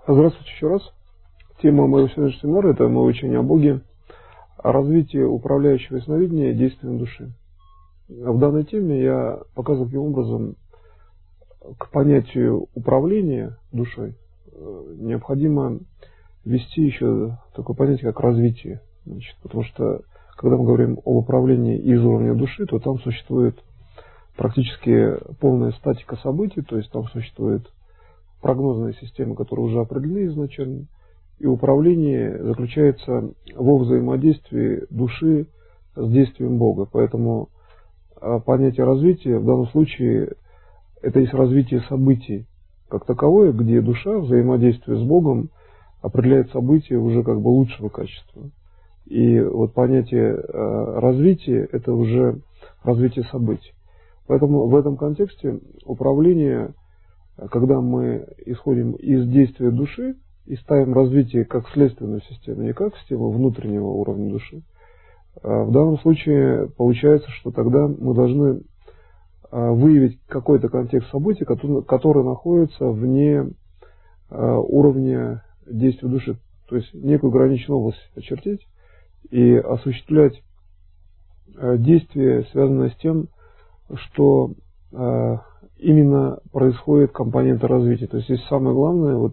Здравствуйте еще раз. Тема моего сегодняшнего семинара – это мое учение о Боге, о развитии управляющего ясновидения и действием души. В данной теме я показываю, каким образом к понятию управления душой необходимо ввести еще такое понятие, как развитие. Потому что, когда мы говорим об управлении из уровня души, то там существует практически полная статика событий, то есть там существует прогнозная система, которая уже определена изначально, и управление заключается во взаимодействии души с действием Бога. Поэтому понятие развития в данном случае это есть развитие событий как таковое, где душа взаимодействуя с Богом определяет события уже как бы лучшего качества. И вот понятие развития это уже развитие событий. Поэтому в этом контексте управление, когда мы исходим из действия души и ставим развитие как следственную систему, не как систему внутреннего уровня души, в данном случае получается, что тогда мы должны выявить какой-то контекст событий, который находится вне уровня действия души. То есть некую граничную область очертить и осуществлять действие, связанное с тем, что именно происходит компонента развития. То есть здесь самое главное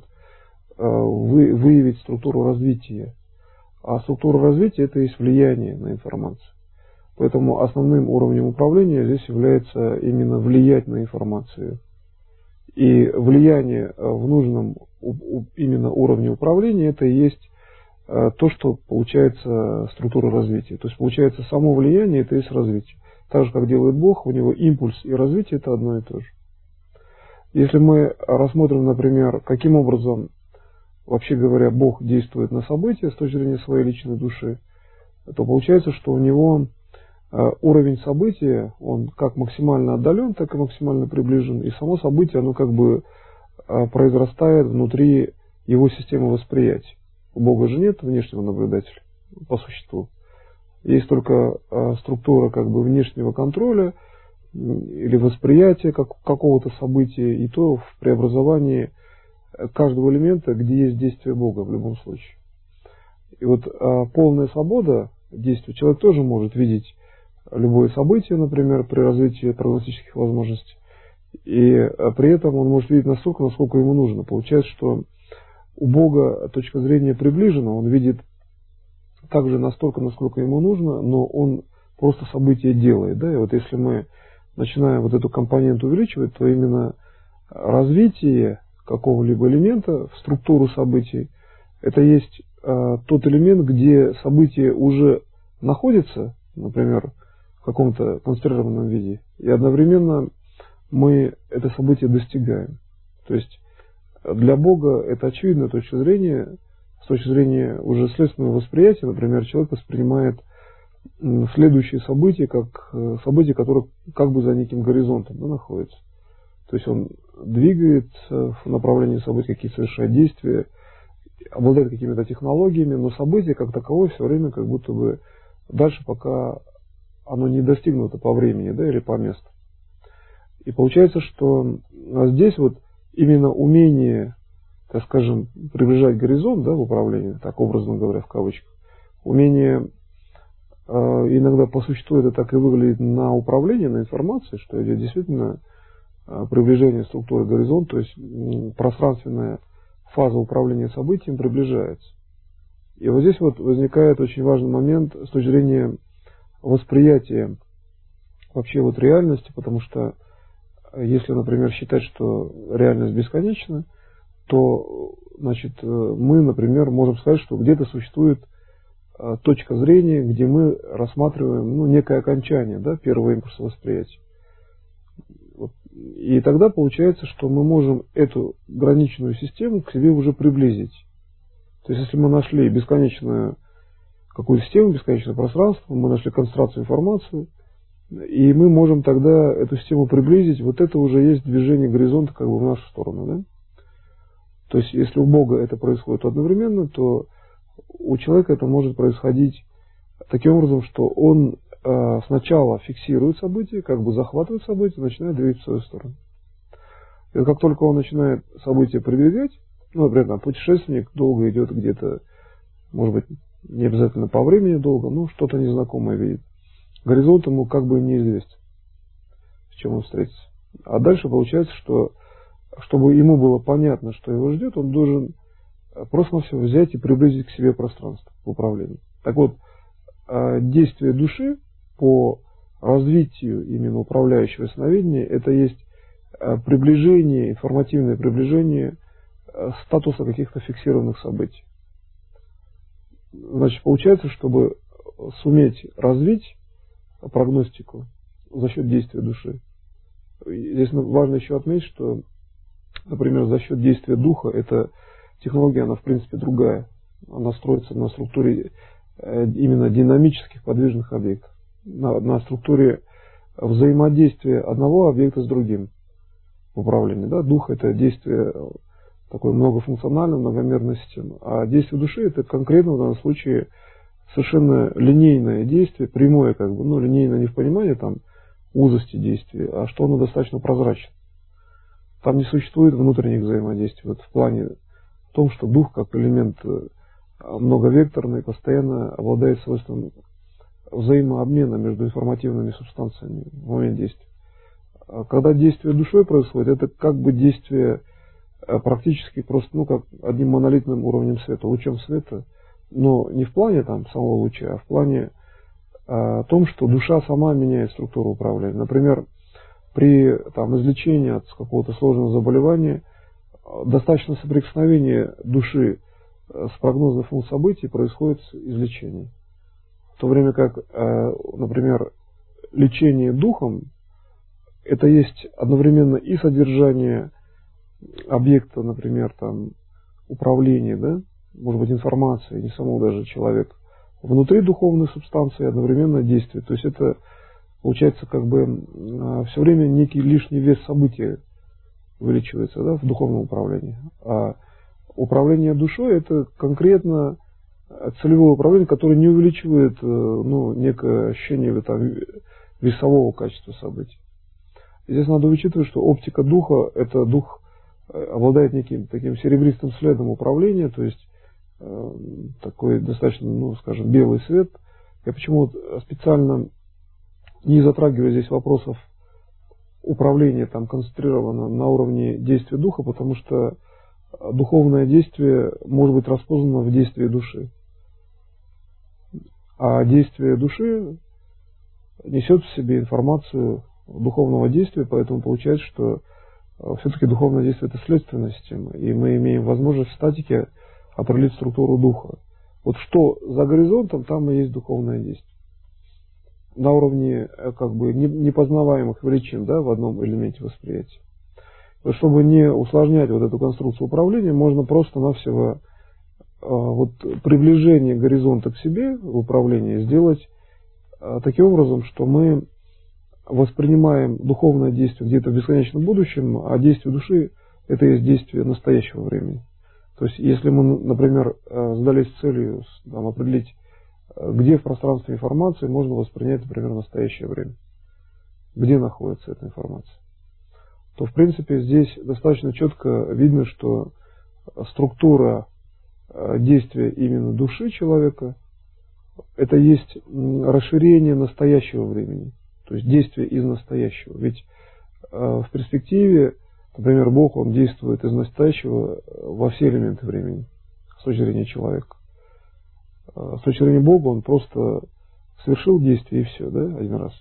выявить структуру развития. А структура развития это есть влияние на информацию. Поэтому основным уровнем управления здесь является именно влиять на информацию. И влияние в нужном именно уровне управления это и есть то, что получается структура развития. То есть получается само влияние это и есть развитие. Так же, как делает Бог, у него импульс и развитие это одно и то же. Если мы рассмотрим, например, каким образом, вообще говоря, Бог действует на события с точки зрения своей личной души, то получается, что у него уровень события, он как максимально отдален, так и максимально приближен. И само событие, оно как бы произрастает внутри его системы восприятия. У Бога же нет внешнего наблюдателя, по существу. Есть только структура как бы внешнего контроля или восприятия какого-то события, и то в преобразовании каждого элемента, где есть действие Бога в любом случае. И вот полная свобода действия, человек тоже может видеть любое событие, например, при развитии прогностических возможностей, и при этом он может видеть настолько, насколько ему нужно. Получается, что у Бога точка зрения приближена, он видит также настолько, насколько ему нужно, но он просто событие делает. Да? И вот если мы начинаем вот эту компоненту увеличивать, то именно развитие какого-либо элемента в структуру событий, это есть тот элемент, где событие уже находится, например, в каком-то конструированном виде, и одновременно мы это событие достигаем. То есть для Бога это очевидная точка зрения. С точки зрения уже следственного восприятия, например, человек воспринимает следующие события как события, которые как бы за неким горизонтом находятся. То есть он двигается в направлении событий, какие совершает действия, обладает какими-то технологиями, но событие как таковое все время как будто бы дальше, пока оно не достигнуто по времени, да, или по месту. И получается, что здесь вот именно умение, так скажем, приближать горизонт, да, в управлении, так образно говоря, в кавычках, умение иногда по существу это так и выглядит на управление, на информации, что идет действительно приближение структуры горизонта, то есть пространственная фаза управления событием приближается. И вот здесь вот возникает очень важный момент с точки зрения восприятия вообще вот реальности, потому что если, например, считать, что реальность бесконечна, то, значит, мы, например, можем сказать, что где-то существует точка зрения, где мы рассматриваем некое окончание, да, первого импульса восприятия. И тогда получается, что мы можем эту граничную систему к себе уже приблизить. То есть, если мы нашли бесконечную какую-то систему, бесконечное пространство, мы нашли концентрацию информации, и мы можем тогда эту систему приблизить, вот это уже есть движение горизонта как бы в нашу сторону, да? То есть, если у Бога это происходит одновременно, то у человека это может происходить таким образом, что он сначала фиксирует события, как бы захватывает события, начинает двигаться в свою сторону. И как только он начинает события продвигать, Ну, например, там, путешественник долго идет где-то, может быть, не обязательно по времени долго, но что-то незнакомое видит. Горизонт ему как бы неизвестен, с чем он встретится. А дальше получается, что чтобы ему было понятно, что его ждет, он должен просто-навсего взять и приблизить к себе пространство в управлении. Так вот, действие души по развитию именно управляющего сновидения, это есть приближение, информативное приближение статуса каких-то фиксированных событий. Значит, получается, чтобы суметь развить прогностику за счет действия души. Здесь важно еще отметить, что, например, за счет действия духа, эта технология, она в принципе другая. Она строится на структуре именно динамических подвижных объектов, на структуре взаимодействия одного объекта с другим в управлении. Да? Дух – это действие такой многофункциональной, многомерной системы. А действие души – это конкретно в данном случае совершенно линейное действие, прямое, как бы, ну, линейное не в понимании там узости действия, а что оно достаточно прозрачно. Там не существует внутренних взаимодействий. Вот в плане в том, что дух, как элемент многовекторный, постоянно обладает свойством взаимообмена между информативными субстанциями в момент действия. Когда действие душой происходит, это как бы действие практически просто, ну, как одним монолитным уровнем света, лучом света, но не в плане там самого луча, а в плане том, что душа сама меняет структуру управления. Например, при там, излечении от какого-то сложного заболевания достаточно соприкосновения души с прогнозной функцией событий происходит излечение. В то время как, например, лечение духом – это есть одновременно и содержание объекта, например, там, управления, да, может быть, информации, не самого даже человека, внутри духовной субстанции одновременно действие. То есть это получается как бы все время некий лишний вес события увеличивается, да, в духовном управлении. А управление душой – это конкретно целевое управление, которое не увеличивает некое ощущение там, весового качества событий. Здесь надо учитывать, что оптика духа – это дух обладает неким таким серебристым следом управления, то есть такой достаточно, ну, скажем, белый свет. Я почему специально не затрагиваю здесь вопросов управления там концентрировано на уровне действия духа, потому что духовное действие может быть распознано в действии души. А действие души несет в себе информацию духовного действия, поэтому получается, что все-таки духовное действие – это следственная система, и мы имеем возможность в статике определить структуру духа. Вот что за горизонтом, там и есть духовное действие. На уровне как бы непознаваемых величин, да, в одном элементе восприятия. Вот чтобы не усложнять вот эту конструкцию управления, можно просто-навсего вот приближение горизонта к себе в управлении сделать таким образом, что мы воспринимаем духовное действие где-то в бесконечном будущем, а действие души – это есть действие настоящего времени. То есть, если мы, например, задались целью там, определить, где в пространстве информации можно воспринять, например, настоящее время, где находится эта информация, то, в принципе, здесь достаточно четко видно, что структура действия именно души человека – это есть расширение настоящего времени, то есть действие из настоящего. Ведь в перспективе, например, Бог, он действует из настоящего во все элементы времени, с точки зрения человека. С точки зрения Бога он просто совершил действие и все, да, один раз.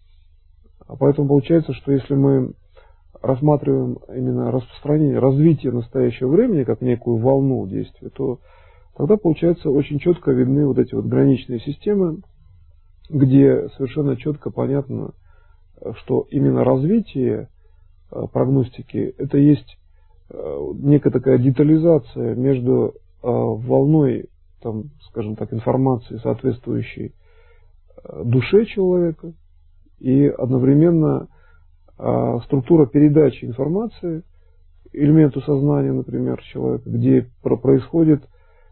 А поэтому получается, что если мы рассматриваем именно распространение, развитие настоящего времени как некую волну действия, то тогда получается очень четко видны вот эти вот граничные системы, где совершенно четко понятно, что именно развитие прогностики это есть некая такая детализация между волной, там, скажем так, информации, соответствующей душе человека, и одновременно структура передачи информации элементу сознания, например, человека, где происходит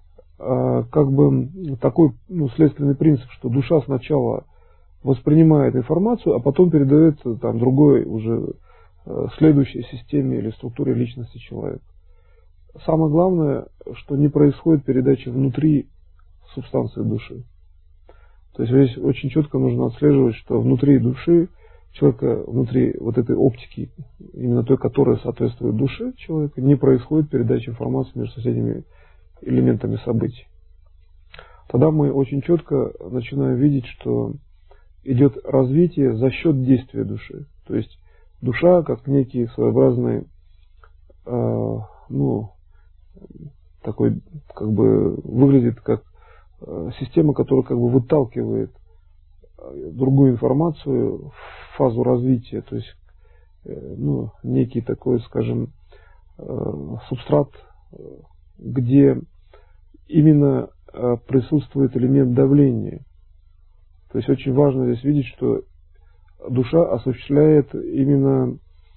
как бы такой следственный принцип, что душа сначала воспринимает информацию, а потом передает там другой уже следующей системе или структуре личности человека. самое главное, что не происходит передача внутри субстанции души. То есть здесь очень четко нужно отслеживать, что внутри души человека, внутри вот этой оптики, именно той, которая соответствует душе человека, не происходит передача информации между соседними элементами событий. Тогда мы очень четко начинаем видеть, что идет развитие за счет действия души. То есть душа как некий своеобразный, такой, как бы выглядит как система, которая как бы выталкивает другую информацию в фазу развития, то есть некий такой, скажем, субстрат, где именно присутствует элемент давления. То есть очень важно здесь видеть, что душа осуществляет именно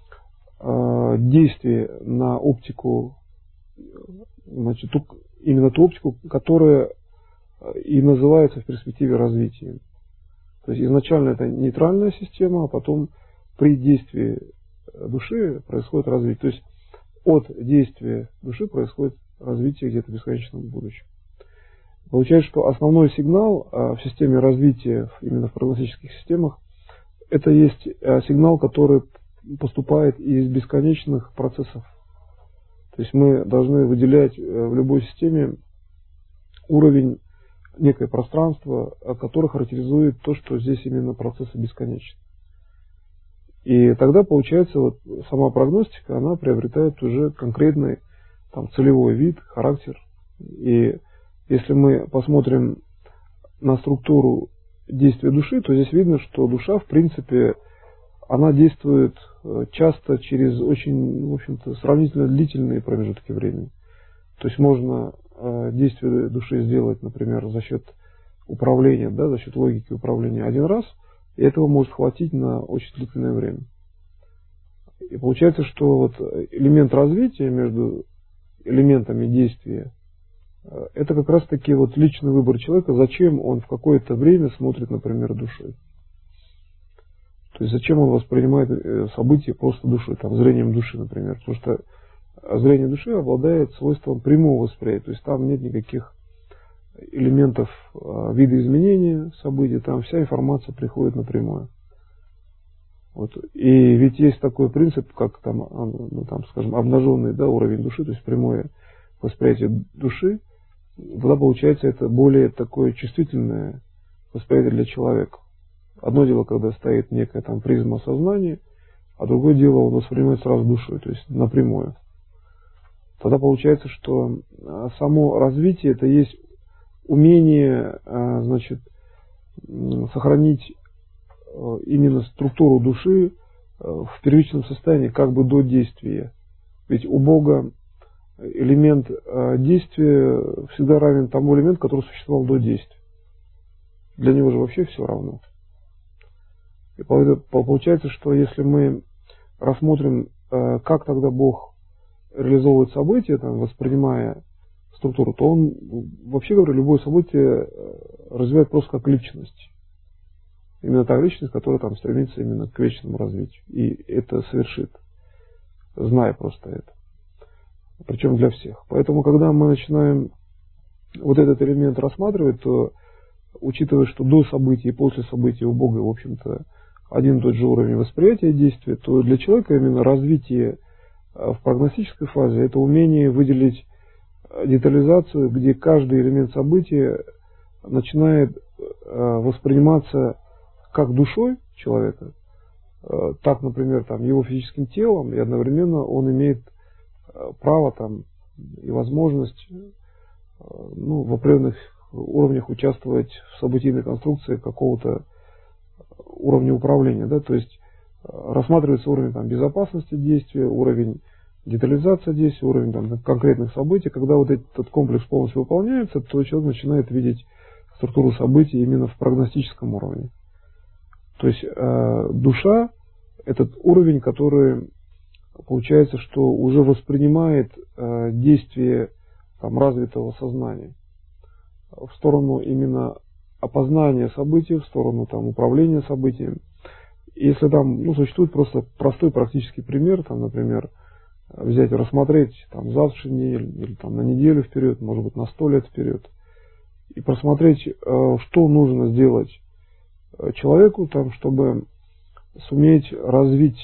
действие на оптику, значит, именно ту оптику, которая и называется в перспективе развитием. То есть изначально это нейтральная система, а потом при действии души происходит развитие. То есть от действия души происходит развитие где-то в бесконечном будущем. Получается, что основной сигнал в системе развития, именно в прогностических системах, это есть сигнал, который поступает из бесконечных процессов. То есть мы должны выделять в любой системе уровень, некое пространство, которое характеризует то, что здесь именно процессы бесконечны. И тогда получается вот сама прогностика, она приобретает уже конкретный целевой вид, характер. И если мы посмотрим на структуру действия души, то здесь видно, что душа, в принципе, она действует часто через очень, в общем-то, сравнительно длительные промежутки времени. То есть можно действие души сделать, например, за счет управления, за счет логики управления один раз, и этого может хватить на очень длительное время. И получается, что вот элемент развития между элементами действия, это как раз таки вот личный выбор человека, зачем он в какое-то время смотрит, например, душой. То есть зачем он воспринимает события просто душой, зрением души, например. Потому что зрение души обладает свойством прямого восприятия. То есть там нет никаких элементов видоизменения событий, там вся информация приходит напрямую. Вот. И ведь есть такой принцип, как скажем, обнаженный уровень души, то есть прямое восприятие души, тогда получается это более такое чувствительное восприятие для человека. Одно дело, когда стоит некая призма сознания, а другое дело он воспринимает сразу душой, то есть напрямую. Тогда получается, что само развитие это есть умение, сохранить именно структуру души в первичном состоянии, как бы до действия. Ведь у Бога элемент действия всегда равен тому элементу, который существовал до действия. Для него же вообще все равно. И получается, что если мы рассмотрим, как тогда Бог реализовывает события, воспринимая структуру, то он, вообще говоря, любое событие развивает просто как личность. Именно та личность, которая стремится именно к вечному развитию. И это совершит, зная просто это. Причем для всех. Поэтому, когда мы начинаем вот этот элемент рассматривать, то, учитывая, что до событий и после событий у Бога, в общем-то, один и тот же уровень восприятия действия, то для человека именно развитие в прогностической фазе – это умение выделить детализацию, где каждый элемент события начинает восприниматься как душой человека, так, например, его физическим телом, и одновременно он имеет право и возможность в определенных уровнях участвовать в событийной конструкции какого-то уровня управления. То есть рассматривается уровень безопасности действия, уровень детализации действия, уровень конкретных событий. Когда вот этот комплекс полностью выполняется, то человек начинает видеть структуру событий именно в прогностическом уровне. То есть душа – этот уровень, который получается, что уже воспринимает действие развитого сознания в сторону именно опознания событий, в сторону управления событиями. Если существует просто простой практический пример, например, взять и рассмотреть там завтрашний день или там на неделю вперед, может быть на 100 лет вперед, и просмотреть, что нужно сделать человеку, там, чтобы суметь развить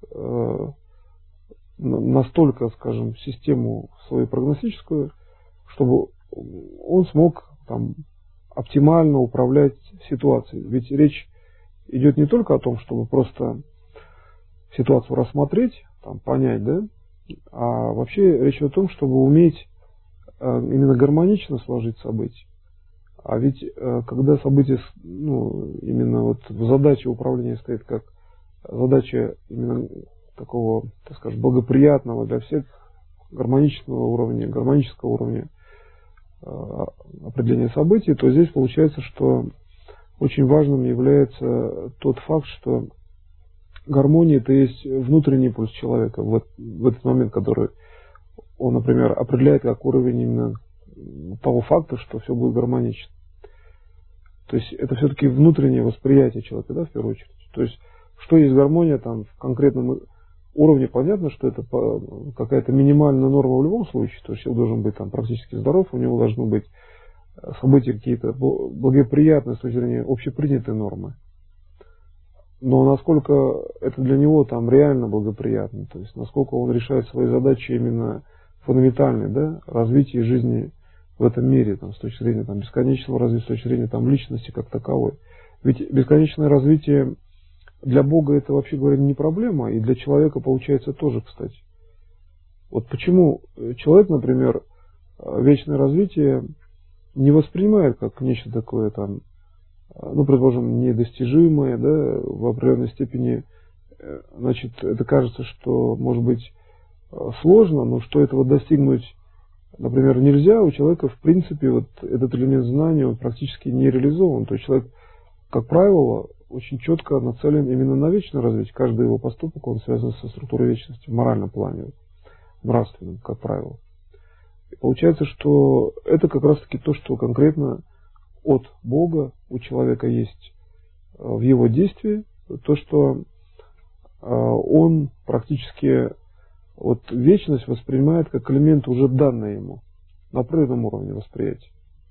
настолько, скажем, систему свою прогностическую, чтобы он смог там оптимально управлять ситуацией. Ведь речь идет не только о том, чтобы просто ситуацию рассмотреть, там, понять, да, а вообще речь идет о том, чтобы уметь именно гармонично сложить события. А ведь когда события, ну, именно вот в задаче управления стоит как задача именно такого, так скажем, благоприятного для всех гармонического уровня определения событий, то здесь получается, что очень важным является тот факт, что гармония — это есть внутренний импульс человека в этот момент, который он, например, определяет как уровень именно того факта, что все будет гармонично. То есть это все-таки внутреннее восприятие человека, да, в первую очередь. То есть что есть гармония там в конкретном уровне, понятно, что это какая-то минимальная норма в любом случае. То есть человек должен быть там практически здоров, у него должны быть события какие-то благоприятные с точки зрения общепринятой нормы. Но насколько это для него там реально благоприятно, то есть насколько он решает свои задачи именно фундаментальные, да, развитие жизни в этом мире, там, с точки зрения там, бесконечного развития, с точки зрения там, личности как таковой. Ведь бесконечное развитие для Бога это, вообще говоря, не проблема, и для человека получается тоже, кстати. Вот почему человек, например, вечное развитие не воспринимает как нечто такое там, ну, предположим, недостижимое, да, в определенной степени, значит, это кажется, что, может быть, сложно, но что этого достигнуть, например, нельзя, у человека, в принципе, вот этот элемент знания, он практически не реализован. То есть человек, как правило, очень четко нацелен именно на вечное развитие. Каждый его поступок, он связан со структурой вечности в моральном плане, нравственном, как правило. И получается, что это как раз-таки то, что конкретно от Бога у человека есть в его действии, то, что он практически вот вечность воспринимает как элемент уже данный ему на природном уровне восприятия.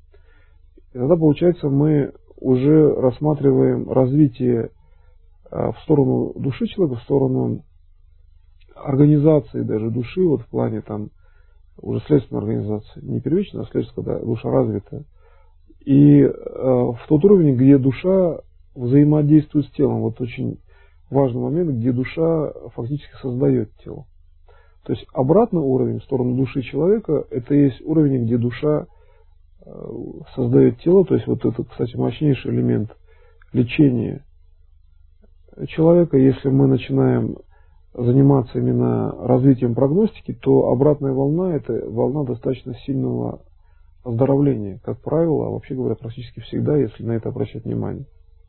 И тогда, получается, мы уже рассматриваем развитие в сторону души человека, в сторону организации даже души, вот в плане там уже следственной организации, не первичной, а следственной, когда душа развита. И в тот уровень, где душа взаимодействует с телом, вот очень важный момент, где душа фактически создает тело. То есть обратный уровень в сторону души человека, это есть уровень, где душа создает тело, то есть вот это, кстати, мощнейший элемент лечения человека. Если мы начинаем заниматься именно развитием прогностики, то обратная волна – это волна достаточно сильного оздоровления, как правило, а вообще говоря, практически всегда, если на это обращать внимание.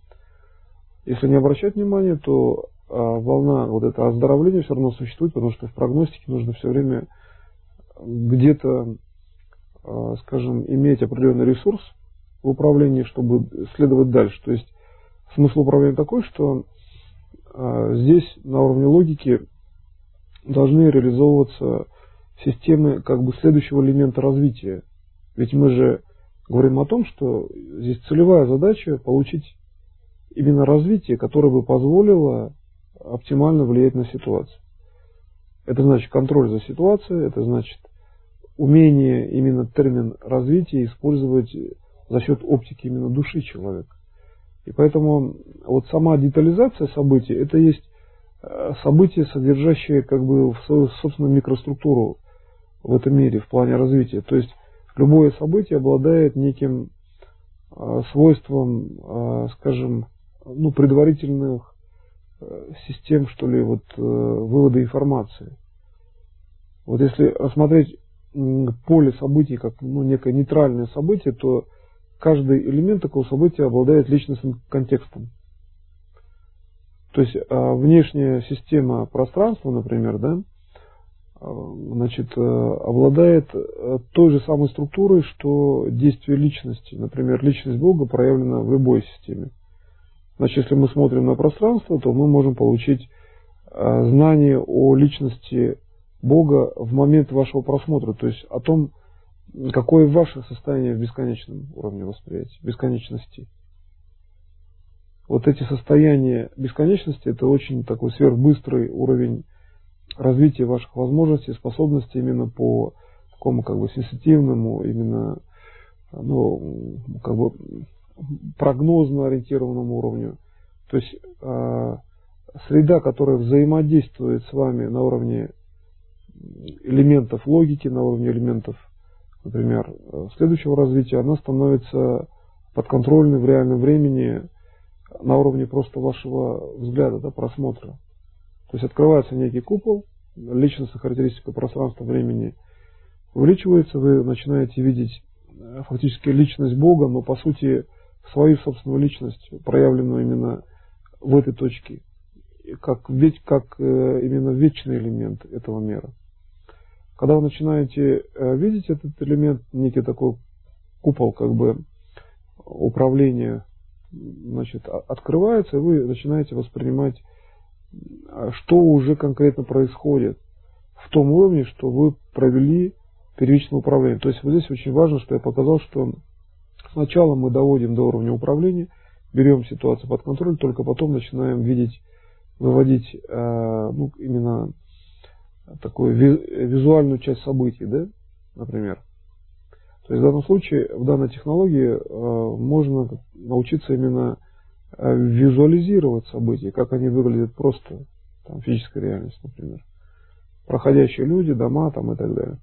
Если не обращать внимания, то волна вот это оздоровления все равно существует, потому что в прогностике нужно все время где-то, скажем, иметь определенный ресурс в управлении, чтобы следовать дальше. То есть смысл управления такой, что здесь на уровне логики должны реализовываться системы как бы следующего элемента развития. Ведь мы же говорим о том, что здесь целевая задача получить именно развитие, которое бы позволило оптимально влиять на ситуацию. Это значит контроль за ситуацией, это значит умение именно термин развития использовать за счет оптики именно души человека. И поэтому вот сама детализация событий, это есть события, содержащие как бы в свою собственную микроструктуру в этом мире в плане развития. То есть любое событие обладает неким свойством, скажем, ну, предварительных систем, что ли, вот вывода информации. Вот если рассмотреть поле событий как некое нейтральное событие, то каждый элемент такого события обладает личностным контекстом. То есть внешняя система пространства, например, да, значит, обладает той же самой структурой, что действие личности. Например, личность Бога проявлена в любой системе. Значит, если мы смотрим на пространство, то мы можем получить знание о личности Бога в момент вашего просмотра, то есть о том, какое ваше состояние в бесконечном уровне восприятия, бесконечности. Вот эти состояния бесконечности — это очень такой сверхбыстрый уровень развития ваших возможностей, способностей именно по такому как бы сенситивному, именно как бы прогнозно ориентированному уровню. То есть среда, которая взаимодействует с вами на уровне элементов логики, на уровне элементов, например, следующего развития, она становится подконтрольной в реальном времени на уровне просто вашего взгляда, да, просмотра. То есть открывается некий купол, личностная характеристика пространства времени увеличивается, вы начинаете видеть фактически личность Бога, но по сути свою собственную личность, проявленную именно в этой точке, как именно вечный элемент этого мира. Когда вы начинаете видеть этот элемент, некий такой купол как бы управления, значит, открывается, и вы начинаете воспринимать, что уже конкретно происходит в том уровне, что вы провели первичное управление. То есть вот здесь очень важно, что я показал, что сначала мы доводим до уровня управления, берем ситуацию под контроль, только потом начинаем видеть, выводить именно такую визуальную часть событий, да, например. То есть в данном случае, в данной технологии можно научиться именно визуализировать события, как они выглядят просто, там, физическая реальность, например. Проходящие люди, дома там, и так далее.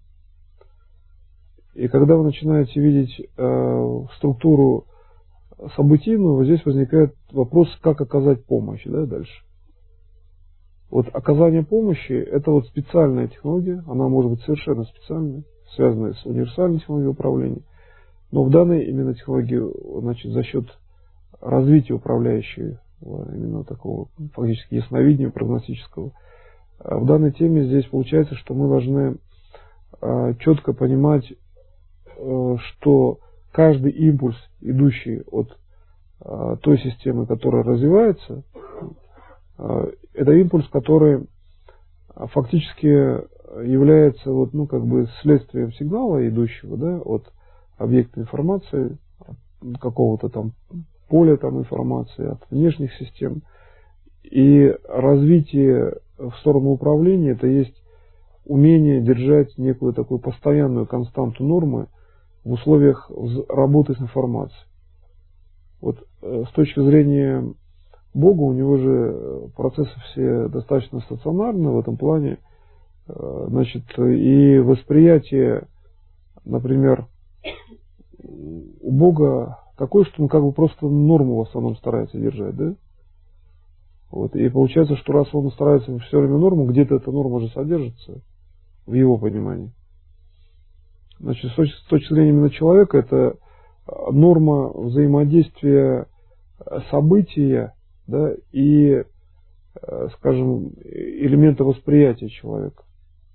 И когда вы начинаете видеть структуру событийную, здесь возникает вопрос, как оказать помощь, да, дальше. Вот оказание помощи — это вот специальная технология, она может быть совершенно специальной, связанная с универсальной технологией управления. Но в данной именно технологии, значит, за счет развития управляющей, именно такого фактически ясновидения прогностического, в данной теме здесь получается, что мы должны четко понимать, что каждый импульс, идущий от той системы, которая развивается, это импульс, который фактически является как бы следствием сигнала, идущего, да, от объекта информации, какого-то там поля там информации, от внешних систем. И развитие в сторону управления — это есть умение держать некую такую постоянную константу нормы в условиях работы с информацией. Вот с точки зрения Бога, у него же процессы все достаточно стационарны в этом плане. Значит, и восприятие, например, у Бога такое, что он как бы просто норму в основном старается держать, да? Вот. И получается, что раз он старается все время норму, где-то эта норма же содержится в его понимании. Значит, с точки зрения именно человека, это норма взаимодействия события, да, и, скажем, элемента восприятия человека.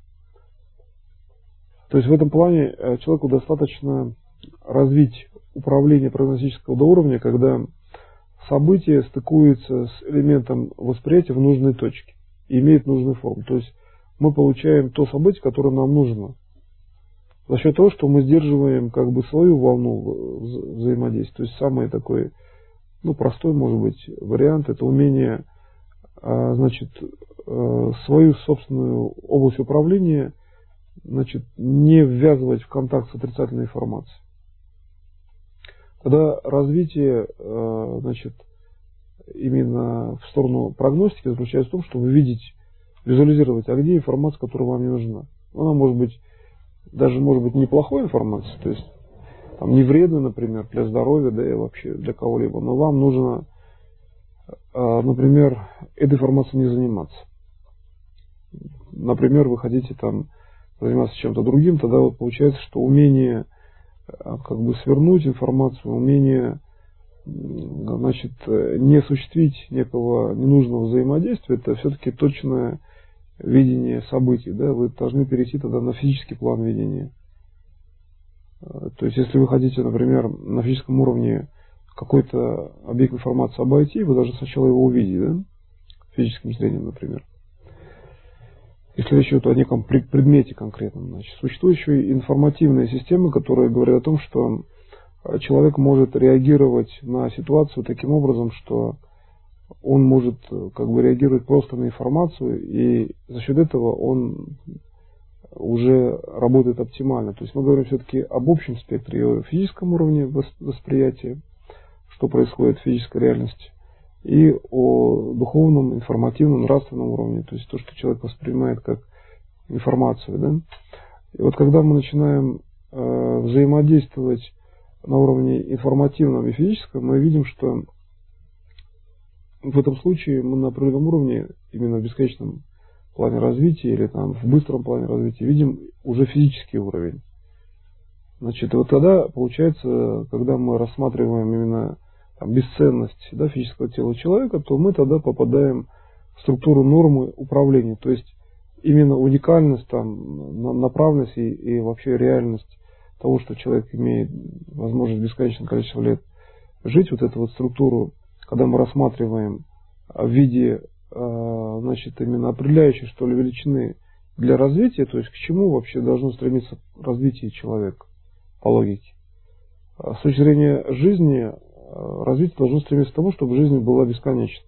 То есть в этом плане человеку достаточно развить управление прогностического до уровня, когда событие стыкуется с элементом восприятия в нужной точке и имеет нужную форму. То есть мы получаем то событие, которое нам нужно, за счет того, что мы сдерживаем как бы свою волну взаимодействия. То есть самый такой, простой, может быть, вариант — это умение, значит, свою собственную область управления, значит, не ввязывать в контакт с отрицательной информацией. Тогда развитие, значит, именно в сторону прогностики заключается в том, что вы видите, визуализировать, а где информация, которая вам не нужна. Она может быть неплохой информацией, то есть там, не вредной, например, для здоровья, да и вообще для кого-либо, но вам нужно, например, этой информацией не заниматься. Например, вы хотите там заниматься чем-то другим, тогда вот получается, что умение как бы свернуть информацию, умение, значит, не осуществить некого ненужного взаимодействия, это все-таки точное видение событий, да, вы должны перейти тогда на физический план видения. То есть, если вы хотите, например, на физическом уровне какой-то объект информации обойти, вы должны сначала его увидеть, да, физическим зрением, например. если речь идет о неком предмете конкретном. Значит, существуют еще и информативные системы, которые говорят о том, что человек может реагировать на ситуацию таким образом, что он может как бы реагировать просто на информацию, и за счет этого он уже работает оптимально. То есть мы говорим все-таки об общем спектре, о физическом уровне восприятия, что происходит в физической реальности, и о духовном, информативном, нравственном уровне, то есть то, что человек воспринимает как информацию. Да? И вот когда мы начинаем взаимодействовать на уровне информативном и физическом, мы видим, что в этом случае мы на определенном уровне, именно в бесконечном плане развития или там, в быстром плане развития, видим уже физический уровень. Значит, и вот тогда получается, когда мы рассматриваем именно там, бесценность, да, физического тела человека, то мы тогда попадаем в структуру нормы управления. То есть именно уникальность, там, направленность и вообще реальность того, что человек имеет возможность бесконечное количество лет жить, вот эту вот структуру, когда мы рассматриваем в виде, значит, именно определяющей, что ли, величины для развития, то есть к чему вообще должно стремиться развитие человека по логике. С точки зрения жизни, развитие должно стремиться к тому, чтобы жизнь была бесконечна.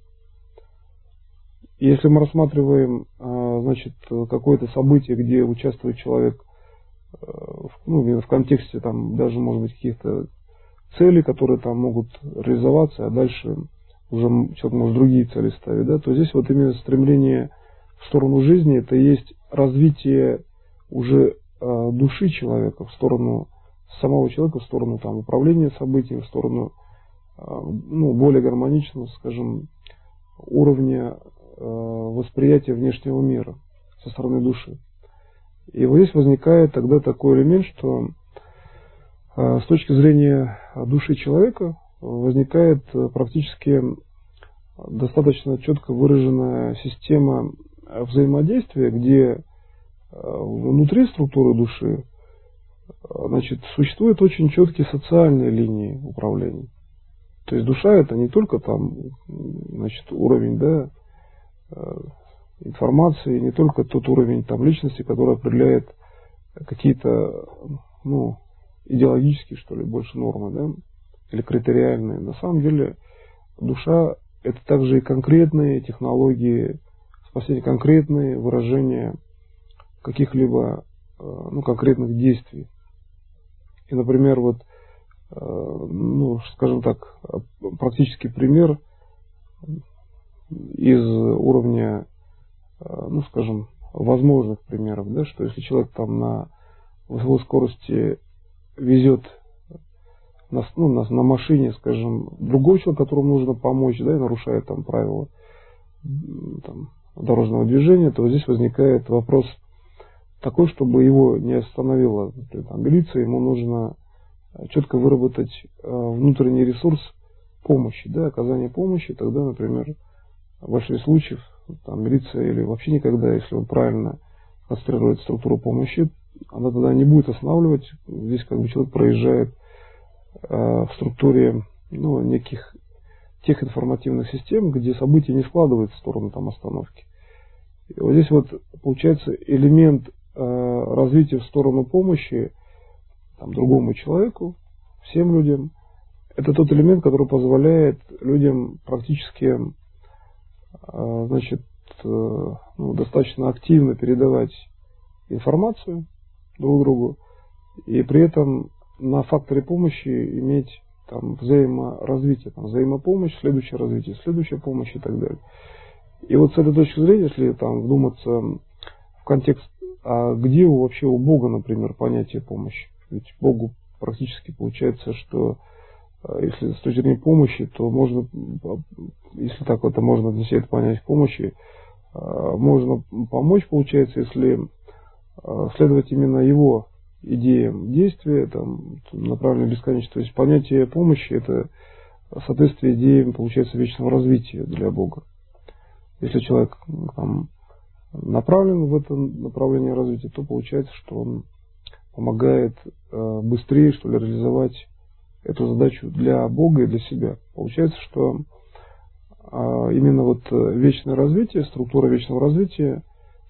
И если мы рассматриваем, значит, какое-то событие, где участвует человек, ну, в контексте там даже, может быть, каких-то целей, которые там могут реализоваться, а дальше уже человек может другие цели ставить, да, то здесь вот именно стремление в сторону жизни, это и есть развитие уже души человека, в сторону самого человека, в сторону там управления событиями, в сторону ну, более гармоничного, скажем, уровня восприятия внешнего мира со стороны души. И вот здесь возникает тогда такой элемент, что с точки зрения души человека возникает практически достаточно четко выраженная система взаимодействия, где внутри структуры души, значит, существуют очень четкие социальные линии управления. То есть душа это не только там, значит, уровень, да, информации, не только тот уровень там личности, который определяет какие-то, ну, идеологические, что ли, больше нормы, да, или критериальные. На самом деле душа это также и конкретные технологии спасения, конкретные выражения каких-либо, ну, конкретных действий. И, например, вот, ну, скажем так, практический пример из уровня, ну, скажем, возможных примеров, да, что если человек там на высокой скорости везет на машине, скажем, другого человека, которому нужно помочь, да, и нарушает там правила там, дорожного движения, то вот здесь возникает вопрос такой, чтобы его не остановила, например, там, милиция, ему нужно четко выработать внутренний ресурс помощи, да, оказания помощи, тогда, например, в большинстве случаев там, милиция или вообще никогда, если он правильно конструирует структуру помощи, она тогда не будет останавливать. Здесь как бы человек проезжает в структуре, ну, неких тех информативных систем, где события не складываются в сторону там, остановки. И вот здесь вот получается элемент развития в сторону помощи там, другому человеку, всем людям. Это тот элемент, который позволяет людям практически, значит, ну, достаточно активно передавать информацию друг другу, и при этом на факторе помощи иметь там взаиморазвитие, там, взаимопомощь, следующее развитие, следующая помощь и так далее. И вот с этой точки зрения, если там вдуматься в контекст, а где вообще у Бога, например, понятие помощи? Ведь Богу практически получается, что если с точки зрения помощи, то можно, если так это можно отнести это понятие помощи, можно помочь, получается, если следовать именно его идеям действия, там, направленным бесконечно. То есть понятие помощи это соответствие идеям, получается, вечного развития для Бога. Если человек там, направлен в это направление развития, то получается, что он помогает быстрее, что ли, реализовать эту задачу для Бога и для себя. Получается, что именно вот вечное развитие, структура вечного развития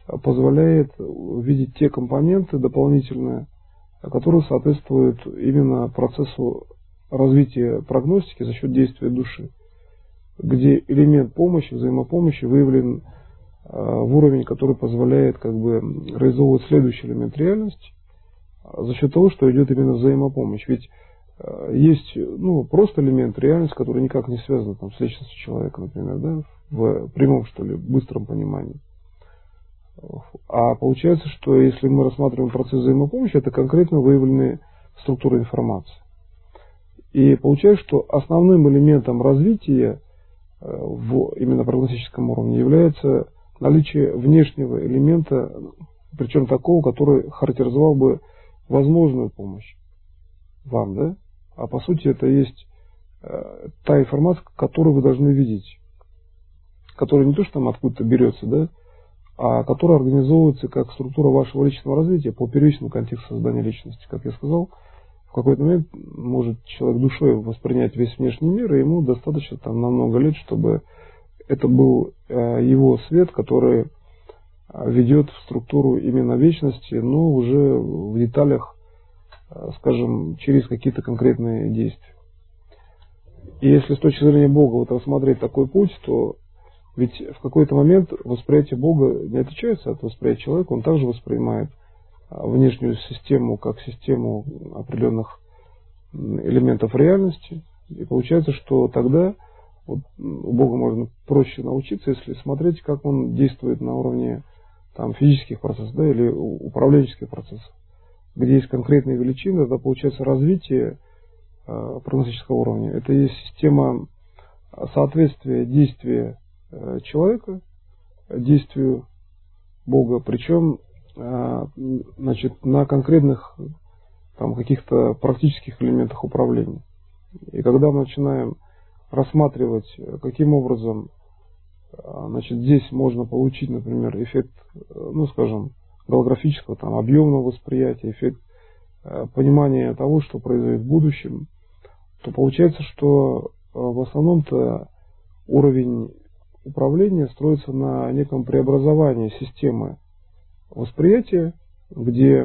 позволяет видеть те компоненты дополнительные, которые соответствуют именно процессу развития прогностики за счет действия души, где элемент помощи, взаимопомощи выявлен в уровень, который позволяет как бы реализовывать следующий элемент реальности за счет того, что идет именно взаимопомощь. Ведь есть просто элемент реальности, который никак не связан там, с личностью человека, например, да, в прямом, что ли, быстром понимании. А получается, что если мы рассматриваем процесс взаимопомощи, это конкретно выявленные структуры информации. И получается, что основным элементом развития в именно прогностическом уровне является наличие внешнего элемента, причем такого, который характеризовал бы возможную помощь вам, да? А по сути это есть та информация, которую вы должны видеть, которая не то, что там откуда-то берется, да, а которая организовывается как структура вашего личного развития по первичному контексту создания личности. Как я сказал, в какой-то момент может человек душой воспринять весь внешний мир, и ему достаточно там на много лет, чтобы это был его свет, который ведет в структуру именно вечности, но уже в деталях, скажем, через какие-то конкретные действия. И если с точки зрения Бога вот рассмотреть такой путь, то ведь в какой-то момент восприятие Бога не отличается от восприятия человека, он также воспринимает внешнюю систему как систему определенных элементов реальности. И получается, что тогда вот, у Бога можно проще научиться, если смотреть, как он действует на уровне там, физических процессов, да, или управленческих процессов, где есть конкретные величины, тогда получается развитие прогностического уровня. Это есть система соответствия действия человека действию Бога, причем значит, на конкретных там, каких-то практических элементах управления. И когда мы начинаем рассматривать, каким образом значит, здесь можно получить, например, эффект, скажем, голографического, там, объемного восприятия, эффект понимания того, что произойдет в будущем, то получается, что в основном-то уровень управления строится на неком преобразовании системы восприятия, где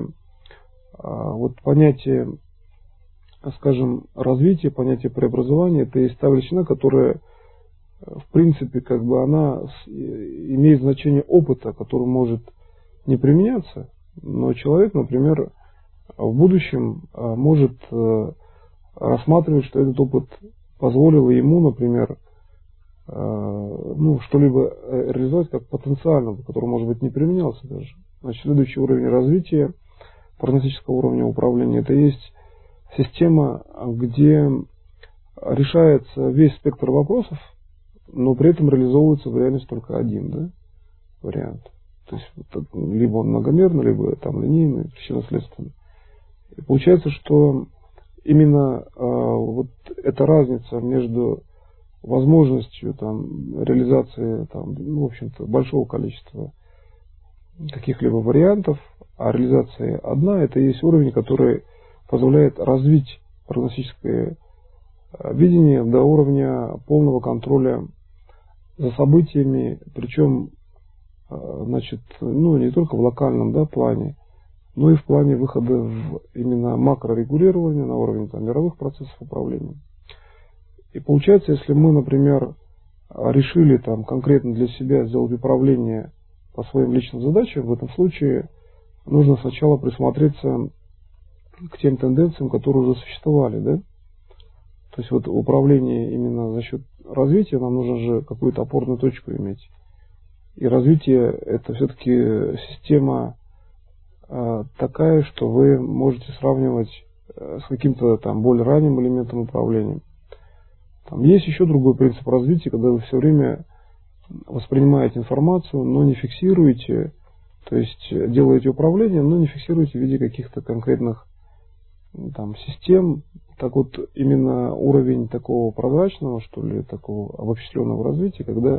вот понятие, скажем, развития, понятие преобразования, это есть та величина, которая в принципе как бы она имеет значение опыта, который может не применяться, но человек, например, в будущем может рассматривать, что этот опыт позволил ему, например, что-либо реализовать как потенциально, который, может быть, не применялся даже. Значит, следующий уровень развития прогностического уровня управления, это есть система, где решается весь спектр вопросов, но при этом реализовывается в реальности только один вариант. То есть либо он многомерный, либо там линейный, причинно-следственный. И получается, что именно вот эта разница между возможностью там, реализации там, в общем-то, большого количества каких-либо вариантов, а реализация одна, это есть уровень, который позволяет развить прогностическое видение до уровня полного контроля за событиями, причем значит, не только в локальном плане, но и в плане выхода в именно макрорегулирование на уровне там, мировых процессов управления. И получается, если мы, например, решили там, конкретно для себя сделать управление по своим личным задачам, в этом случае нужно сначала присмотреться к тем тенденциям, которые уже существовали. Да? То есть вот управление именно за счет развития нам нужно же какую-то опорную точку иметь. И развитие это все-таки система такая, что вы можете сравнивать с каким-то там более ранним элементом управления. Там есть еще другой принцип развития, когда вы все время воспринимаете информацию, но не фиксируете, то есть делаете управление, но не фиксируете в виде каких-то конкретных там, систем. Так вот, именно уровень такого прозрачного, что ли, такого обобщенного развития, когда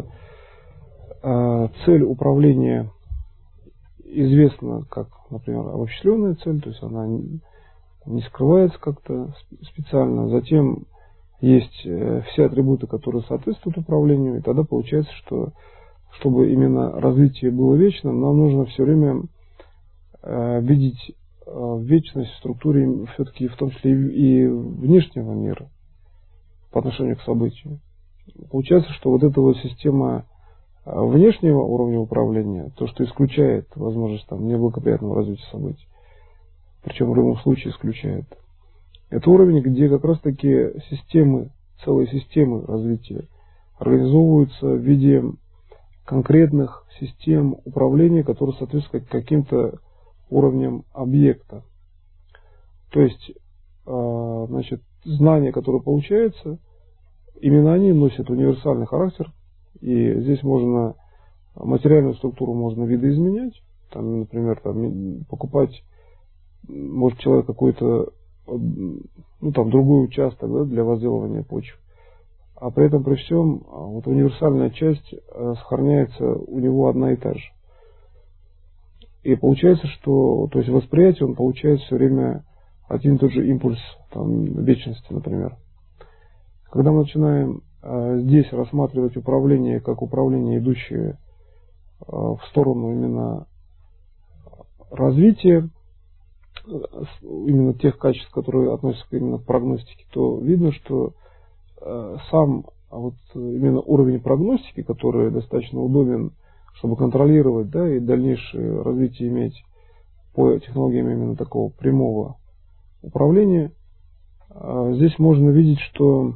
цель управления известна как, например, обобщенная цель, то есть она не скрывается как-то специально, затем есть все атрибуты, которые соответствуют управлению, и тогда получается, что чтобы именно развитие было вечным, нам нужно все время видеть вечность в структуре все-таки в том числе и внешнего мира по отношению к событию. Получается, что вот эта вот система внешнего уровня управления, то, что исключает возможность там неблагоприятного развития событий, причем в любом случае исключает, это уровень, где как раз таки системы, целые системы развития организовываются в виде конкретных систем управления, которые соответствуют каким-то уровням объекта. То есть, значит, знания, которые получаются, именно они носят универсальный характер, и здесь можно материальную структуру можно видоизменять, там, например, там, покупать, может, человек какой-то, ну, там, другой участок, да, для возделывания почв, а при этом при всем вот универсальная часть сохраняется у него одна и та же. И получается, что, то есть восприятие он получает все время один и тот же импульс там, вечности, например. Когда мы начинаем здесь рассматривать управление как управление, идущее в сторону именно развития, именно тех качеств, которые относятся именно к прогностике, то видно, что сам вот именно уровень прогностики, который достаточно удобен, чтобы контролировать, да, и дальнейшее развитие иметь по технологиям именно такого прямого управления, здесь можно видеть, что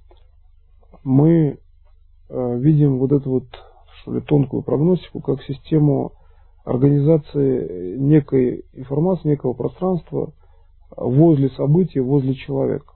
мы видим вот эту вот, что ли, тонкую прогностику как систему организации некой информации, некого пространства возле события, возле человека.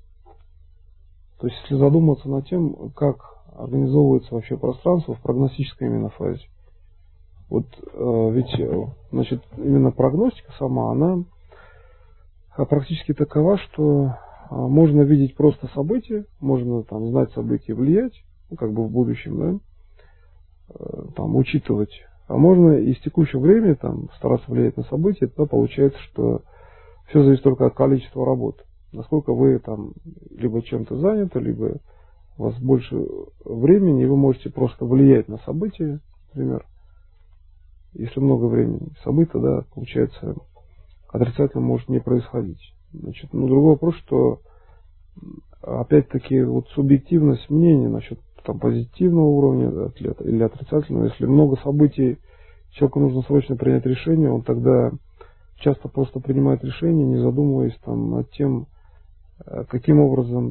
То есть, если задуматься над тем, как организовывается вообще пространство в прогностической именно фазе. Вот ведь, значит, именно прогностика сама, она практически такова, что можно видеть просто события, можно там знать события, влиять, ну, как бы в будущем, да, там учитывать, а можно из текущего времени там стараться влиять на события, тогда получается, что все зависит только от количества работы. Насколько вы там либо чем-то заняты, либо у вас больше времени, и вы можете просто влиять на события, например. Если много времени события, да, получается, отрицательно может не происходить. Значит, ну, другой вопрос, что опять-таки вот субъективность мнения насчет там позитивного уровня или отрицательного, если много событий, человеку нужно срочно принять решение, он тогда часто просто принимает решение, не задумываясь там над тем, каким образом,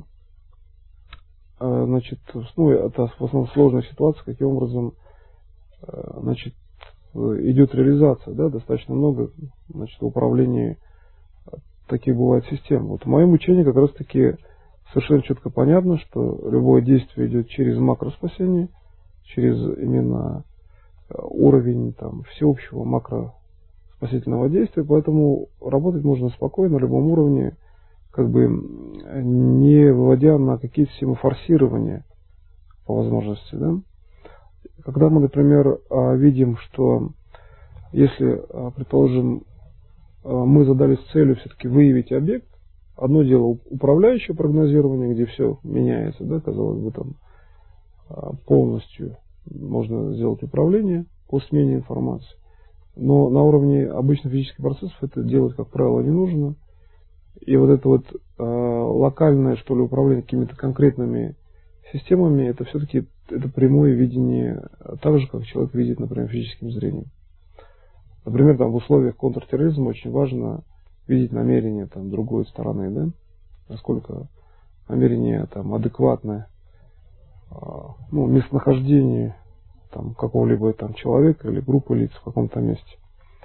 значит, ну, это в основном сложная ситуация, каким образом, значит, идет реализация, да, достаточно много, значит, в управлении таких бывает систем. Вот в моем учении как раз таки совершенно четко понятно, что любое действие идет через макроспасение, через именно уровень там всеобщего макроспасительного действия, поэтому работать можно спокойно на любом уровне, как бы не выводя на какие-то семафорсирования по возможности, да. Когда мы, например, видим, что если, предположим, мы задались целью все-таки выявить объект, одно дело управляющее прогнозирование, где все меняется, да, казалось бы, там полностью можно сделать управление по смене информации, но на уровне обычных физических процессов это делать, как правило, не нужно. И вот это вот локальное, что ли, управление какими-то конкретными системами, это все-таки это прямое видение, так же, как человек видит, например, физическим зрением. Например, там в условиях контртерроризма очень важно видеть намерения там другой стороны, да, насколько намерение там адекватное, ну, местонахождению там какого-либо там человека или группы лиц в каком-то месте.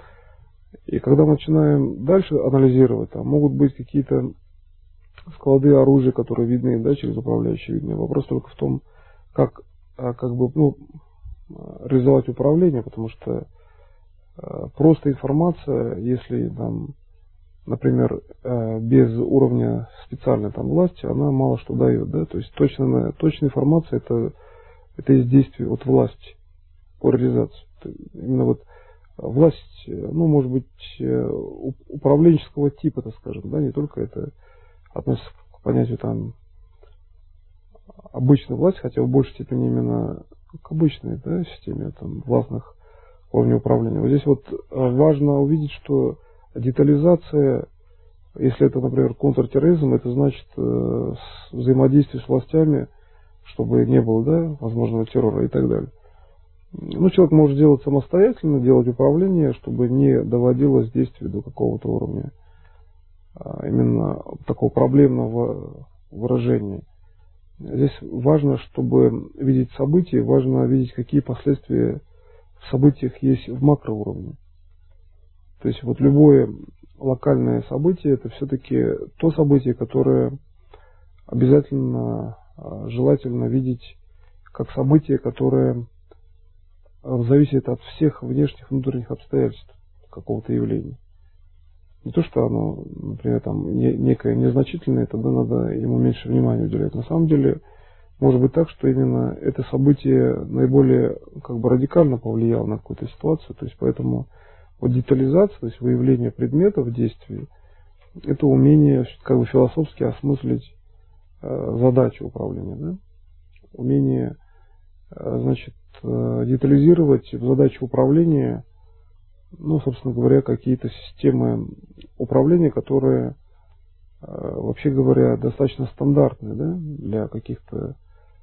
И когда мы начинаем дальше анализировать, там могут быть какие-то склады оружия, которые видны, да, через управляющие видны. Вопрос только в том, как бы, ну, реализовать управление, потому что просто информация, если там, например, без уровня специальной там власти, она мало что дает, да, то есть точная информация это есть действие от власти по реализации. Именно вот власть, ну, может быть, управленческого типа, так скажем, да, не только это относится к понятию там обычной власти, хотя в большей степени именно к обычной, да, системе там, властных уровней управления. Вот здесь вот важно увидеть, что детализация, если это, например, контртерроризм, это значит взаимодействие с властями, чтобы не было, да, возможного террора и так далее. Ну, человек может делать самостоятельно, делать управление, чтобы не доводилось действие до какого-то уровня именно такого проблемного выражения. Здесь важно, чтобы видеть события, важно видеть, какие последствия в событиях есть в макроуровне. То есть вот любое локальное событие — это все-таки то событие, которое обязательно желательно видеть как событие, которое зависит от всех внешних и внутренних обстоятельств какого-то явления. Не то, что оно, например, там некое незначительное, тогда надо ему меньше внимания уделять. На самом деле, может быть так, что именно это событие наиболее как бы радикально повлияло на какую-то ситуацию. То есть поэтому вот детализация, то есть выявление предметов действий, это умение как бы философски осмыслить задачу управления, да? Умение, значит, детализировать в задачу управления, ну, собственно говоря, какие-то системы управления, которые, вообще говоря, достаточно стандартные, да, для каких-то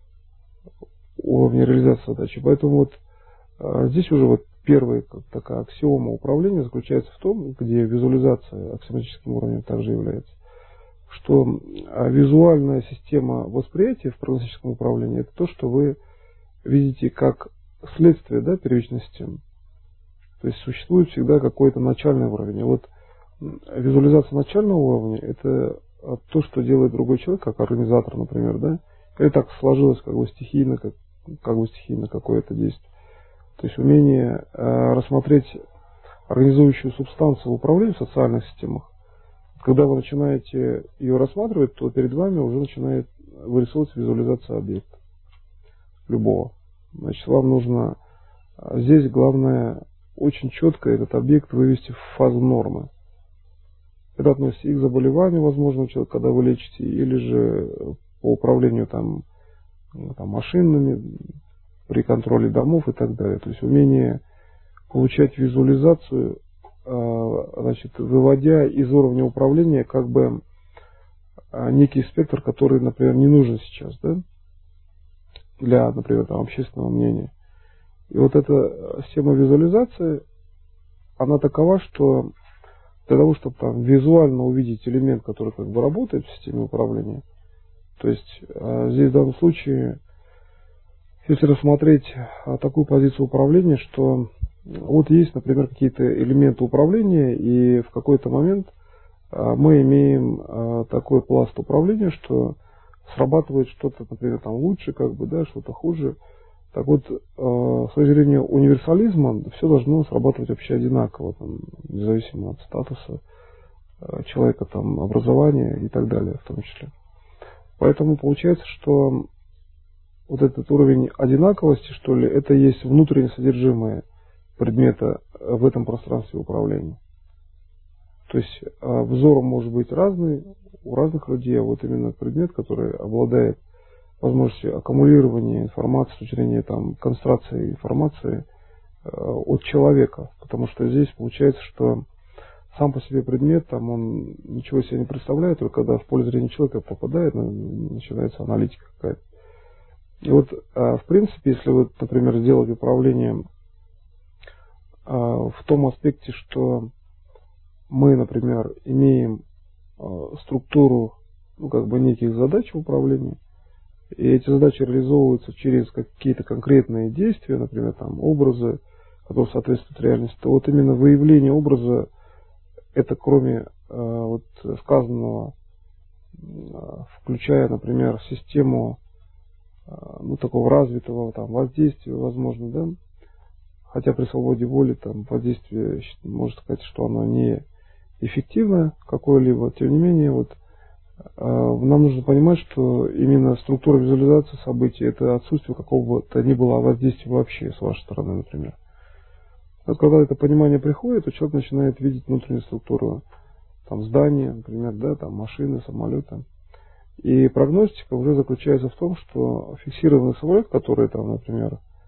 уровней реализации задачи. Поэтому вот здесь уже вот первая такая аксиома управления заключается в том, где визуализация аксиоматическим уровнем также является, что визуальная система восприятия в прогностическом управлении — это то, что вы видите как следствие, да, первичной системы. То есть существует всегда какой-то начальный уровень. И вот визуализация начального уровня — это то, что делает другой человек, как организатор, например, да, или так сложилось как бы стихийно какое-то действие. То есть умение рассмотреть организующую субстанцию в управлении в социальных системах. Когда вы начинаете ее рассматривать, то перед вами уже начинает вырисовываться визуализация объекта любого. Значит, вам нужно здесь главное очень четко этот объект вывести в фазу нормы. Это относится и к заболеванию, возможно, у человека, когда вы лечите, или же по управлению там машинами, при контроле домов и так далее. То есть умение получать визуализацию, значит, выводя из уровня управления как бы некий спектр, который, например, не нужен сейчас, да, для, например, там, общественного мнения. И вот эта система визуализации, она такова, что для того, чтобы там визуально увидеть элемент, который как бы работает в системе управления, то есть здесь в данном случае, если рассмотреть такую позицию управления, что вот есть, например, какие-то элементы управления, и в какой-то момент мы имеем такой пласт управления, что срабатывает что-то, например, там лучше, как бы, да, что-то хуже. Так вот, с точки зрения универсализма, все должно срабатывать вообще одинаково, там, независимо от статуса человека, там, образования и так далее, в том числе. Поэтому получается, что вот этот уровень одинаковости, что ли, это есть внутреннее содержимое предмета в этом пространстве управления. То есть взор может быть разный у разных людей, а вот именно предмет, который обладает возможностью аккумулирования информации с точки зрения там, концентрации информации от человека. Потому что здесь получается, что сам по себе предмет, там, он ничего себе не представляет, только когда в поле зрения человека попадает, начинается аналитика какая-то. И вот, в принципе, если вы, например, сделать управление в том аспекте, что мы, например, имеем структуру, ну, как бы неких задач в управлении, и эти задачи реализовываются через какие-то конкретные действия, например, там, образы, которые соответствуют реальности, то вот именно выявление образа, это кроме вот сказанного, включая, например, систему ну, такого развитого там, воздействия, возможно, да, хотя при свободе воли там, воздействие, можно сказать, что оно не эффективно какое-либо, тем не менее, вот, нам нужно понимать, что именно структура визуализации событий — это отсутствие какого-то ни было воздействия вообще с вашей стороны, например. Вот когда это понимание приходит, то человек начинает видеть внутреннюю структуру там, здания, например, да, там, машины, самолета. И прогностика уже заключается в том, что фиксированный самолет, который там, например,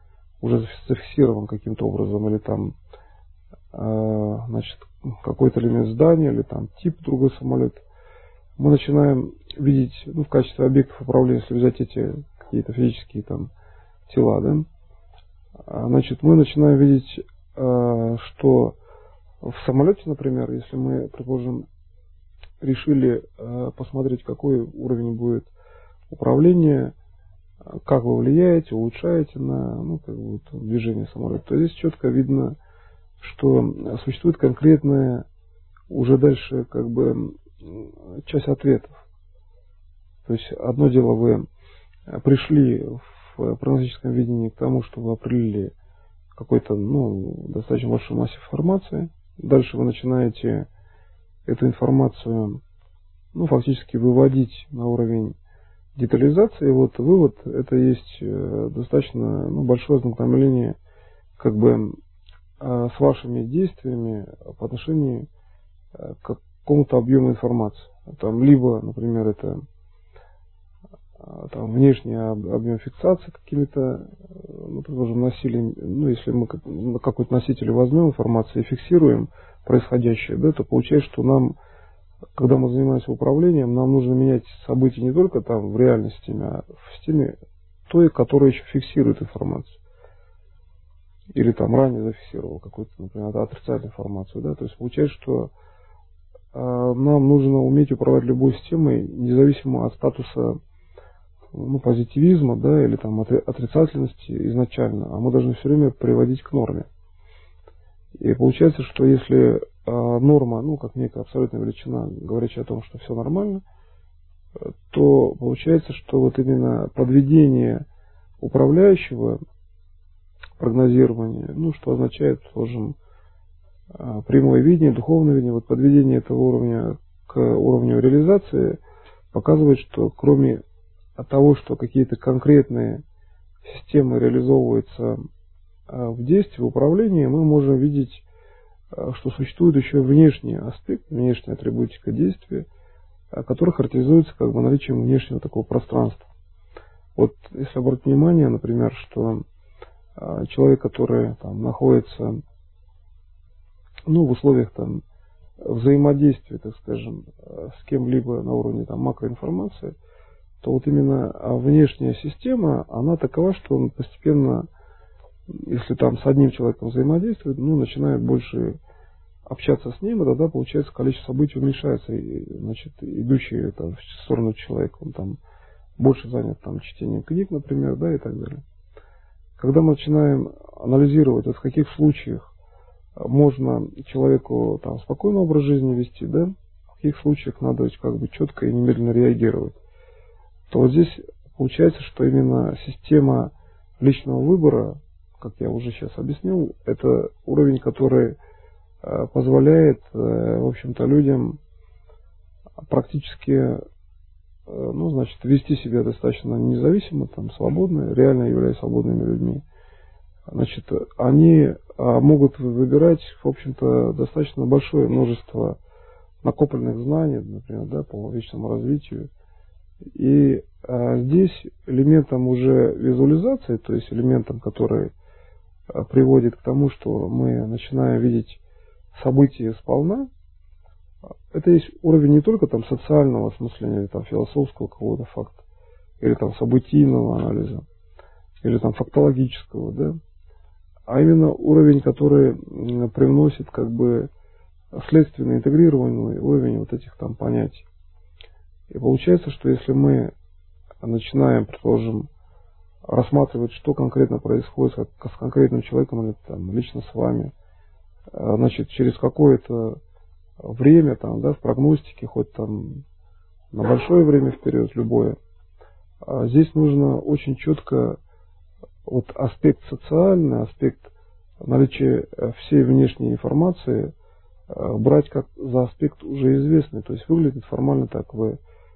уже зафиксирован каким-то образом, или там значит, какой-то элемент здания, или там тип другой самолет, мы начинаем видеть, ну, в качестве объектов управления, если взять эти какие-то физические там тела, да, значит, мы начинаем видеть, что в самолете, например, если мы, предположим, решили посмотреть, какой уровень будет управления, как вы влияете, улучшаете на, ну, как бы, вот, движение самолета, то здесь четко видно, что существует конкретная уже дальше как бы часть ответов. То есть одно дело, вы пришли в прогностическом видении к тому, что вы определили какой-то, ну, достаточно большой массе информации. Дальше вы начинаете эту информацию, ну, фактически выводить на уровень детализации. И вот вывод — это есть достаточно, ну, большое ознакомление как бы с вашими действиями по отношению к какому-то объему информации. Там либо, например, это там внешний объем фиксации какими-то, ну, предположим, носителями, ну, если мы какой-то носитель возьмем информацию и фиксируем происходящее, да, то получается, что нам, когда мы занимаемся управлением, нам нужно менять события не только там в реальной системе, а в системе той, которая еще фиксирует информацию. Или там ранее зафиксировал какую-то, например, отрицательную информацию, да, то есть получается, что нам нужно уметь управлять любой системой, независимо от статуса, ну, позитивизма, да, или там отрицательности изначально, а мы должны все время приводить к норме. И получается, что если норма, ну, как некая абсолютная величина, говорящая о том, что все нормально, то получается, что вот именно подведение управляющего прогнозирование, ну, что означает, скажем, прямое видение, духовное видение, вот подведение этого уровня к уровню реализации показывает, что кроме того, что какие-то конкретные системы реализовываются в действии, в управлении, мы можем видеть, что существует еще внешний аспект, внешняя атрибутика действия, который характеризуется как бы наличием внешнего такого пространства. Вот если обратить внимание, например, что человек, который там находится, ну, в условиях там взаимодействия, так скажем, с кем-либо на уровне там макроинформации, то вот именно внешняя система, она такова, что он постепенно, если там с одним человеком взаимодействует, ну, начинает больше общаться с ним, и тогда, получается, количество событий уменьшается, и, значит, идущие там, в сторону человека, он там больше занят там чтением книг, например, да, и так далее. Когда мы начинаем анализировать, вот в каких случаях можно человеку там спокойный образ жизни вести, да, в каких случаях надо как бы четко и немедленно реагировать, то вот здесь получается, что именно система личного выбора, как я уже сейчас объяснил, это уровень, который позволяет, в общем-то, людям практически, ну, значит, вести себя достаточно независимо, там, свободно, реально являясь свободными людьми. Значит, они могут выбирать, в общем-то, достаточно большое множество накопленных знаний, например, да, по личному развитию. И здесь элементом уже визуализации, то есть элементом, который приводит к тому, что мы начинаем видеть события сполна, это есть уровень не только там социального осмысления, или там философского какого-то факта, или там событийного анализа, или там фактологического, да, а именно уровень, который привносит как бы следственно интегрированный уровень вот этих там понятий. И получается, что если мы начинаем, предположим, рассматривать, что конкретно происходит с конкретным человеком или там, лично с вами, значит, через какое-то время, там, да, в прогностике, хоть там на большое время вперед, любое, здесь нужно очень четко вот аспект социальный, аспект наличия всей внешней информации брать как за аспект уже известный. То есть выглядит формально так: вы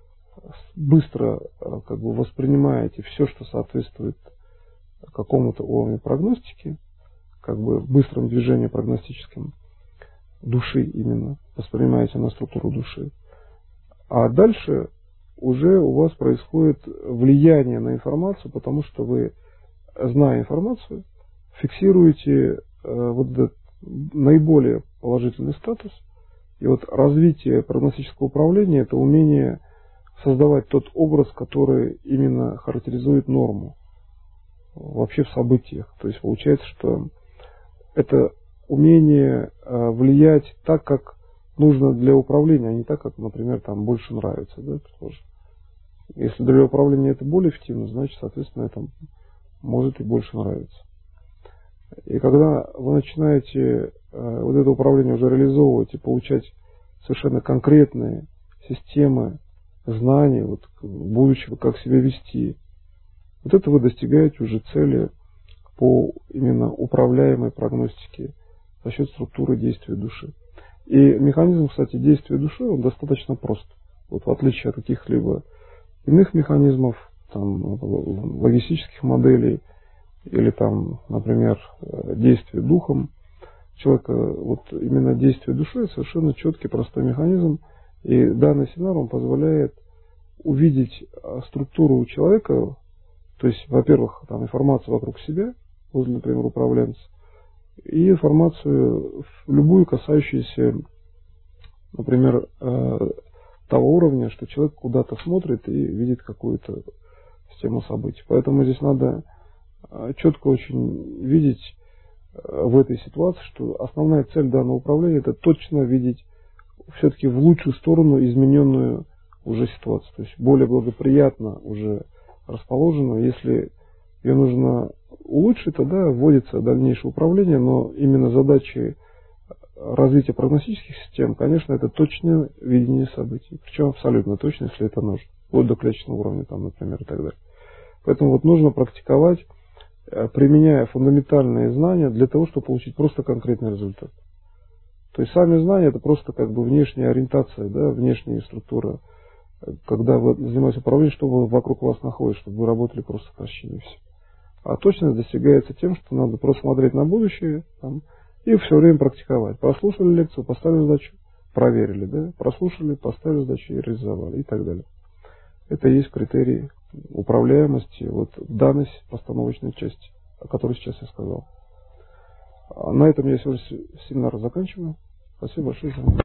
быстро как бы воспринимаете все, что соответствует какому-то уровню прогностики, как бы быстрым движением прогностическим души именно, воспринимаете на структуру души. А дальше уже у вас происходит влияние на информацию, потому что вы, зная информацию, фиксируете вот этот наиболее положительный статус. И вот развитие прогностического управления – это умение создавать тот образ, который именно характеризует норму вообще в событиях. То есть получается, что это умение влиять так, как нужно для управления, а не так, как, например, там больше нравится. Да, если для управления это более эффективно, значит, соответственно, это может и больше нравиться. И когда вы начинаете вот это управление уже реализовывать и получать совершенно конкретные системы знаний, вот, будущего, как себя вести, вот это вы достигаете уже цели по именно управляемой прогностике за счет структуры действия души. И механизм, кстати, действия души, он достаточно прост. Вот в отличие от каких-либо иных механизмов, там, логистических моделей, или там, например, действие духом человека, вот именно действие душой совершенно четкий, простой механизм. И данный семинар он позволяет увидеть структуру человека, то есть, во-первых, там информацию вокруг себя, возле, например, управленца, и информацию любую, касающуюся, например, того уровня, что человек куда-то смотрит и видит какую-то систему событий. Поэтому здесь надо четко очень видеть в этой ситуации, что основная цель данного управления – это точно видеть все-таки в лучшую сторону измененную уже ситуацию, то есть более благоприятно уже расположенную. Если ее нужно улучшить, тогда вводится дальнейшее управление, но именно задачи развития прогностических систем, конечно, это точное видение событий, причем абсолютно точно, если это нужно, вплоть до клеточного уровня, там, например, и так далее. Поэтому вот нужно практиковать, применяя фундаментальные знания для того, чтобы получить просто конкретный результат. То есть сами знания – это просто как бы внешняя ориентация, да, внешняя структура, когда вы занимаетесь управлением, что вокруг вас находится, чтобы вы работали просто в вращении все. А точность достигается тем, что надо просто смотреть на будущее там, и все время практиковать. Прослушали лекцию, поставили задачу, проверили, да, прослушали, поставили задачу и реализовали и так далее. Это и есть критерии управляемости вот в данной постановочной части, о которой сейчас я сказал. На этом я сегодня семинар заканчиваю. Спасибо большое за внимание.